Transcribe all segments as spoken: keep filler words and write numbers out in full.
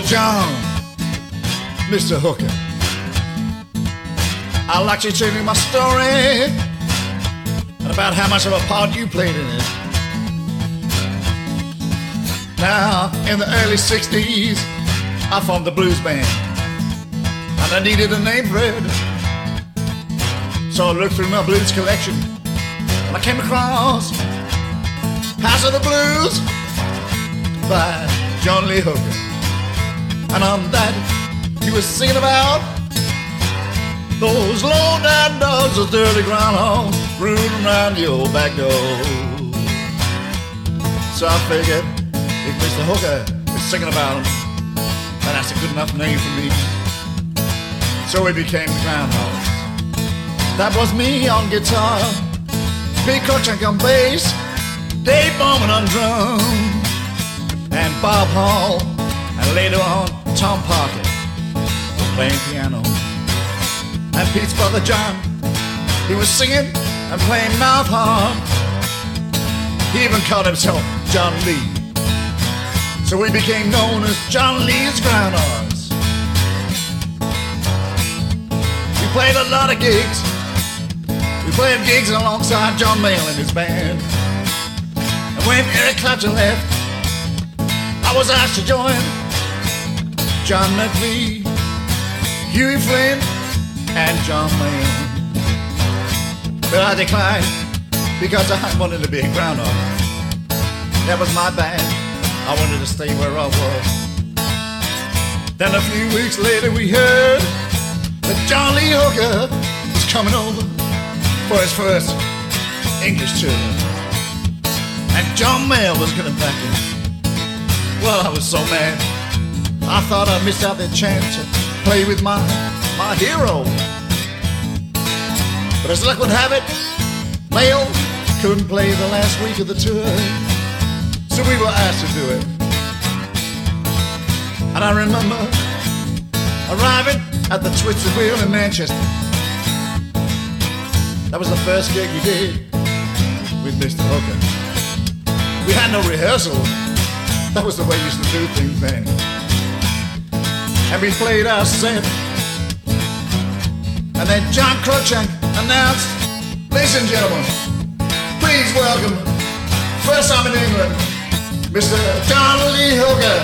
John, Mister Hooker, I'd like to tell you my story and about how much of a part you played in it. Now, in the early sixties, I formed the blues band, and I needed a name for it. So I looked through my blues collection, and I came across House of the Blues by John Lee Hooker. And on that, he was singing about those low down dogs, those dirty groundhogs, rooting around your back door. So I figured, if Mister Hooker is singing about them, then that's a good enough name for me. So we became the Groundhogs. That was me on guitar, Big Cruikshank on bass, Dave Bowman on drums, and Bob Hall, and later on Tom Parker was playing piano. And Pete's brother John, he was singing and playing mouth harp. He even called himself John Lee. So we became known as John Lee's Groundhogs. We played a lot of gigs. We played gigs alongside John Mayall and his band. And when Eric Clapton left, I was asked to join John McVie, Huey Flynn, and John Mayall. But I declined because I wanted to be a groundhog. That was my band. I wanted to stay where I was. Then a few weeks later we heard that John Lee Hooker was coming over for his first English tour, and John Mayall was gonna back him. Well, I was so mad, I thought I missed out the chance to play with my, my hero. But as luck would have it, Mayall couldn't play the last week of the tour, so we were asked to do it. And I remember arriving at the Twisted Wheel in Manchester. That was the first gig we did with Mister Hooker. We had no rehearsal. That was the way we used to do things then. And we played our set. And then John Cruikshank announced, ladies and gentlemen, please welcome, first time in England, Mister John Lee Hooker.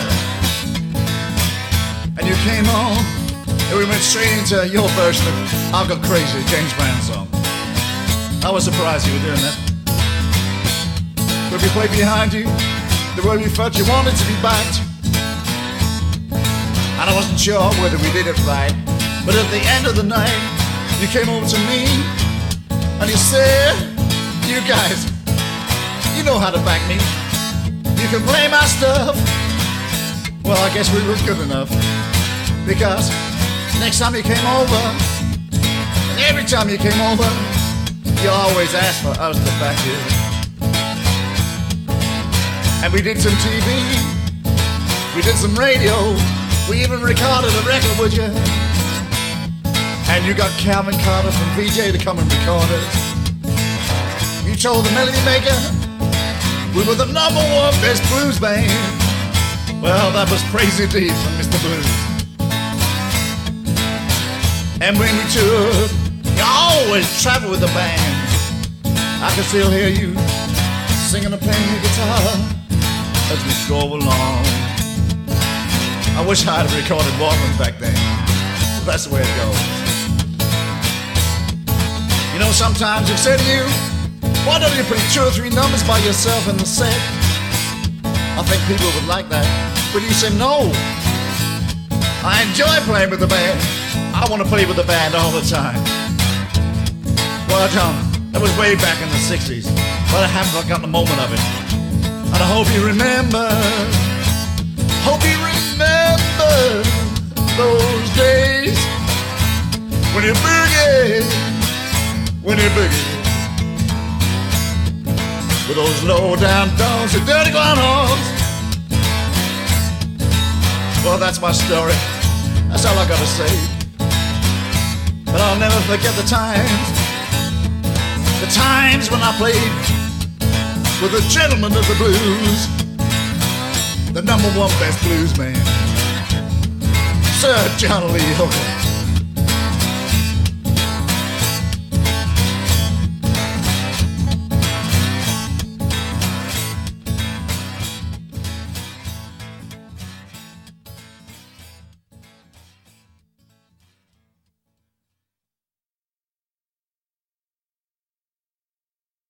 And you came on, and we went straight into your version of I've Got Crazy, James Brown song. I was surprised you were doing that. But we played behind you, the way we felt you wanted to be backed. And I wasn't sure whether we did it right, but at the end of the night, you came over to me, and you said, you guys, you know how to back me. You can play my stuff. Well, I guess we was good enough, because next time you came over, and every time you came over, you always asked for us to back you. And we did some T V, we did some radio, we even recorded a record with you. And you got Calvin Carter from V J to come and record us. You told the Melody Maker we were the number one best blues band. Well, that was praise indeed from Mister Blues. And when we toured, you always traveled with the band. I can still hear you singing and playing your guitar as we drove along. I wish I had recorded Walkman back then, but that's the way it goes. You know, sometimes you say to you, why don't you play two or three numbers by yourself in the set? I think people would like that, but you say no. I enjoy playing with the band. I want to play with the band all the time. Well, John, that was way back in the sixties, but I haven't forgotten a moment of it. And I hope you remember, hope you remember those days when you boogie, when you boogie with those low down dogs and dirty groundhogs. Well, that's my story. That's all I gotta say. But I'll never forget the times, the times when I played with the gentleman of the blues, the number one best blues man. Sir John Lee Hooker.